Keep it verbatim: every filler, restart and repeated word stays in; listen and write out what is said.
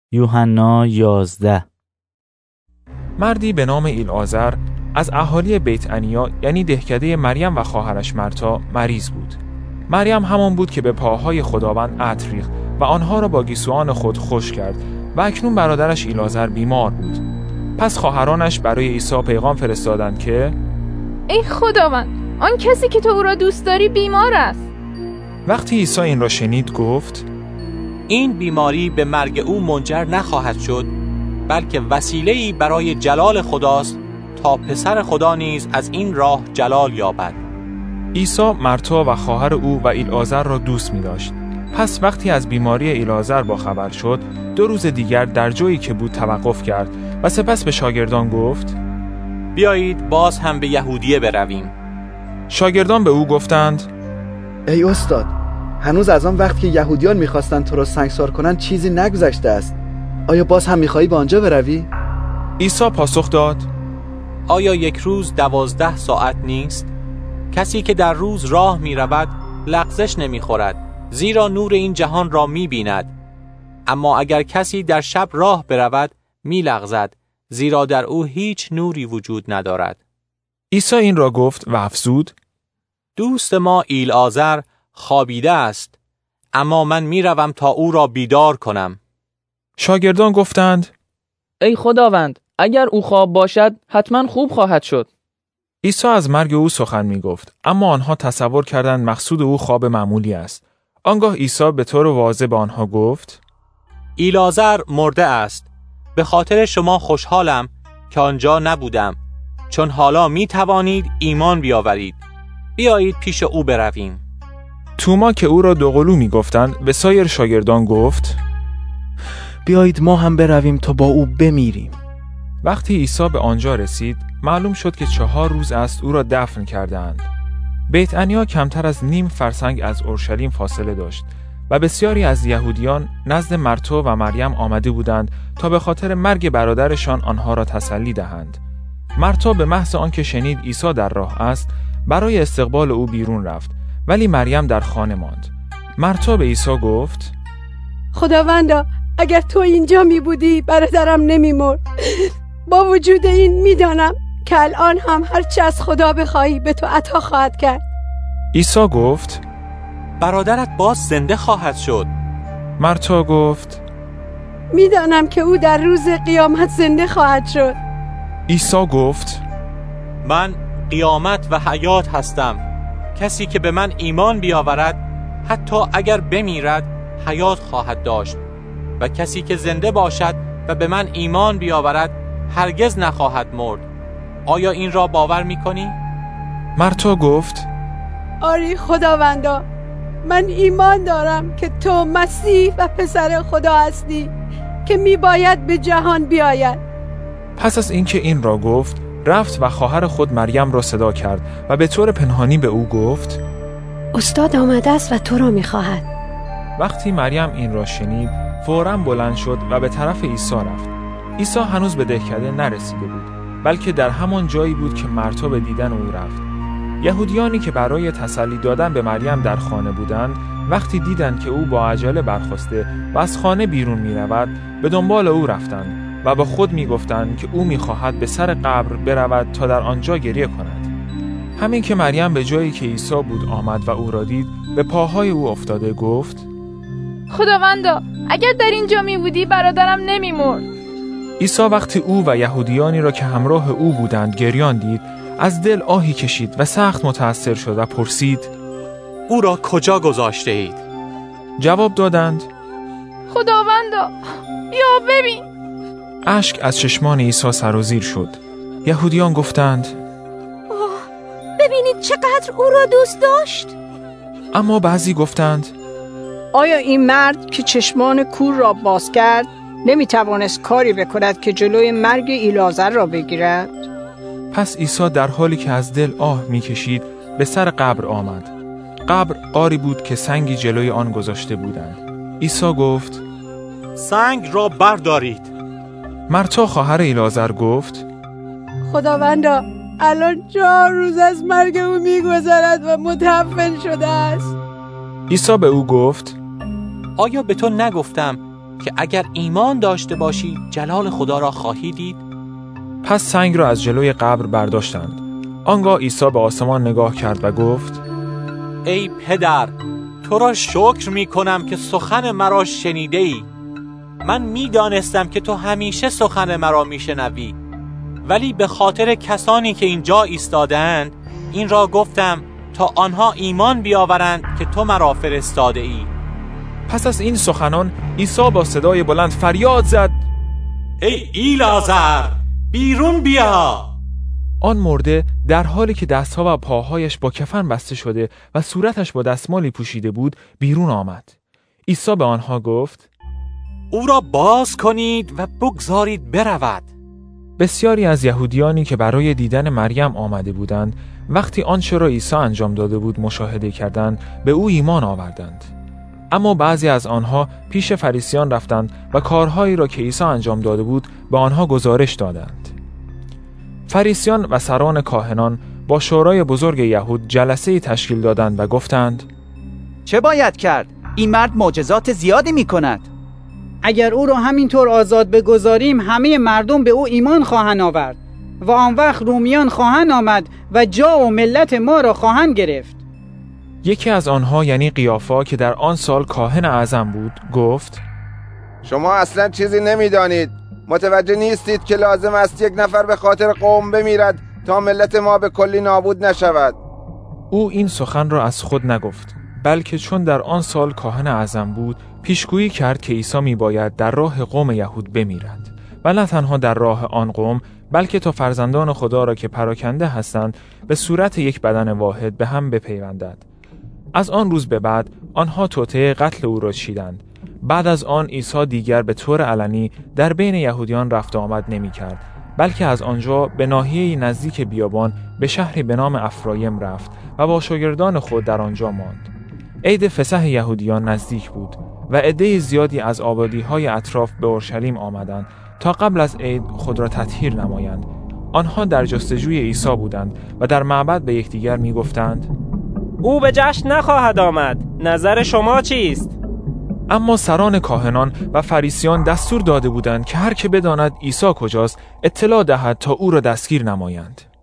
یوحنا یازده. مردی به نام ایلعازر از اهالی بیت عنیا یعنی دهکده مریم و خواهرش مرتا مریض بود. مریم همان بود که به پاهای خداوند عطر ریخت و آنها را با گیسوان خود خشک کرد و اکنون برادرش ایلعازر بیمار بود. پس خواهرانش برای عیسی پیغام فرستادند که ای خداوند، آن کسی که تو او را دوست داری بیمار است. وقتی عیسی این را شنید گفت این بیماری به مرگ او منجر نخواهد شد، بلکه وسیله‌ای برای جلال خداست تا پسر خدا نیز از این راه جلال یابد. عیسی مرتا و خواهر او و ایلعازر را دوست می داشت. پس وقتی از بیماری ایلعازر با خبر شد، دو روز دیگر در جایی که بود توقف کرد و سپس به شاگردان گفت بیایید باز هم به یهودیه برویم. شاگردان به او گفتند ای استاد، هنوز از آن وقت که یهودیان می‌خواستند تو را سنگسار کنند چیزی نگذشته است. آیا باز هم می‌خواهی به آنجا بروی؟ عیسی پاسخ داد آیا یک روز دوازده ساعت نیست؟ کسی که در روز راه می‌رود لغزش نمی‌خورد، زیرا نور این جهان را می‌بیند. اما اگر کسی در شب راه برود می‌لغزد، زیرا در او هیچ نوری وجود ندارد. عیسی این را گفت و افزود دوست ما ایلعازر خوابیده است، اما من میروم تا او را بیدار کنم. شاگردان گفتند ای خداوند، اگر او خواب باشد حتما خوب خواهد شد. عیسی از مرگ او سخن می گفت، اما آنها تصور کردند مقصود او خواب معمولی است. آنگاه عیسی به طور واضح به آنها گفت ایلعازر مرده است. به خاطر شما خوشحالم که آنجا نبودم، چون حالا می توانید ایمان بیاورید. بیایید پیش او برویم. توما که او را دوقلو می گفتند به سایر شاگردان گفت بیایید ما هم برویم تا با او بمیریم. وقتی عیسی به آنجا رسید معلوم شد که چهار روز است او را دفن کردند. بیت عنیا کمتر از نیم فرسنگ از اورشلیم فاصله داشت و بسیاری از یهودیان نزد مرتا و مریم آمده بودند تا به خاطر مرگ برادرشان آنها را تسلی دهند. مرتا به محض آنکه شنید عیسی در راه است برای استقبال او بیرون رفت، ولی مریم در خانه ماند. مرتا به عیسی گفت خداوندا، اگر تو اینجا می بودی برادرم نمی مرد. با وجود این می دانم که الان هم هر چه از خدا بخواهی به تو عطا خواهد کرد. عیسی گفت برادرت باز زنده خواهد شد. مرتا گفت می دانم که او در روز قیامت زنده خواهد شد. عیسی گفت من قیامت و حیات هستم. کسی که به من ایمان بیاورد حتی اگر بمیرد حیات خواهد داشت، و کسی که زنده باشد و به من ایمان بیاورد هرگز نخواهد مرد. آیا این را باور می‌کنی؟ مرتا گفت آری خداوندا، من ایمان دارم که تو مسیح و پسر خدا هستی که میباید به جهان بیاید. پس از اینکه این را گفت رفت و خواهر خود مریم را صدا کرد و به طور پنهانی به او گفت استاد آمده است و تو را میخواهد. وقتی مریم این را شنید فوراً بلند شد و به طرف عیسی رفت. عیسی هنوز به دهکده نرسیده بود، بلکه در همان جایی بود که مرتا به دیدن او رفت. یهودیانی که برای تسلی دادن به مریم در خانه بودند وقتی دیدند که او با عجله برخاسته و از خانه بیرون می رود به دنبال او رفتند و با خود می گفتند که او می خواهد به سر قبر برود تا در آنجا گریه کند. همین که مریم به جایی که عیسی بود آمد و او را دید به پاهای او افتاده گفت خداوندا، اگر در اینجا می بودی برادرم نمی مرد. عیسی وقتی او و یهودیانی را که همراه او بودند گریان دید از دل آهی کشید و سخت متأثر شد و پرسید او را کجا گذاشته اید؟ جواب دادند خداوندا، بیا ببین. اشک از چشمان عیسی سرازیر شد. یهودیان گفتند آه، ببینید چقدر او را دوست داشت. اما بعضی گفتند آیا این مرد که چشمان کور را باز کرد نمیتوانست کاری بکند که جلوی مرگ ایلعازر را بگیرد؟ پس عیسی در حالی که از دل آه میکشید به سر قبر آمد. قبر غاری بود که سنگی جلوی آن گذاشته بودند. عیسی گفت سنگ را بردارید. مرتا خواهر ایلعازر گفت خداوندا، الان چهار روز از مرگ او میگذرد و متحول شده است. عیسی به او گفت آیا به تو نگفتم که اگر ایمان داشته باشی جلال خدا را خواهی دید؟ پس سنگ را از جلوی قبر برداشتند. آنگاه عیسی به آسمان نگاه کرد و گفت: ای پدر، تو را شکر می کنم که سخن مرا شنیده ای. من می دانستم که تو همیشه سخن مرا می شنوی، ولی به خاطر کسانی که اینجا ایستادند این را گفتم تا آنها ایمان بیاورند که تو مرا فرستاده ای. پس از این سخنان عیسی با صدای بلند فریاد زد: ای ایلازر، بیرون بیا! آن مرده در حالی که دستها و پاهایش با کفن بسته شده و صورتش با دستمالی پوشیده بود بیرون آمد. عیسی به آنها گفت: او را باز کنید و بگذارید برود. بسیاری از یهودیانی که برای دیدن مریم آمده بودند وقتی آنچه را عیسی انجام داده بود مشاهده کردند به او ایمان آوردند. اما بعضی از آنها پیش فریسیان رفتند و کارهایی را که عیسی انجام داده بود به آنها گزارش دادند. فریسیان و سران کاهنان با شورای بزرگ یهود جلسه‌ای تشکیل دادند و گفتند: چه باید کرد؟ این مرد معجزات زیادی می کند. اگر او را همینطور آزاد بگذاریم همه مردم به او ایمان خواهند آورد و آن وقت رومیان خواهند آمد و جا و ملت ما را خواهند گرفت. یکی از آنها یعنی قیافا که در آن سال کاهن اعظم بود گفت: شما اصلا چیزی نمیدانید. متوجه نیستید که لازم است یک نفر به خاطر قوم بمیرد تا ملت ما به کلی نابود نشود. او این سخن را از خود نگفت، بلکه چون در آن سال کاهن اعظم بود پیشگویی کرد که عیسی میباید در راه قوم یهود بمیرد و نه تنها در راه آن قوم بلکه تا فرزندان خدا را که پراکنده هستند به صورت یک بدن واحد به هم بپیوندد. از آن روز به بعد آنها توطئه قتل او را چیدند. بعد از آن عیسی دیگر به طور علنی در بین یهودیان رفت و آمد نمی کرد، بلکه از آنجا به ناحیه نزدیک بیابان به شهری به نام افرایم رفت و با شاگردان خود در آنجا ماند. عید فسح یهودیان نزدیک بود و عده زیادی از آبادی‌های اطراف به اورشلیم آمدند تا قبل از عید خود را تطهیر نمایند. آنها در جستجوی عیسی بودند و در معبد به یکدیگر می‌گفتند: او به جشن نخواهد آمد. نظر شما چیست؟ اما سران کاهنان و فریسیان دستور داده بودند که هر که بداند عیسی کجاست اطلاع دهد تا او را دستگیر نمایند.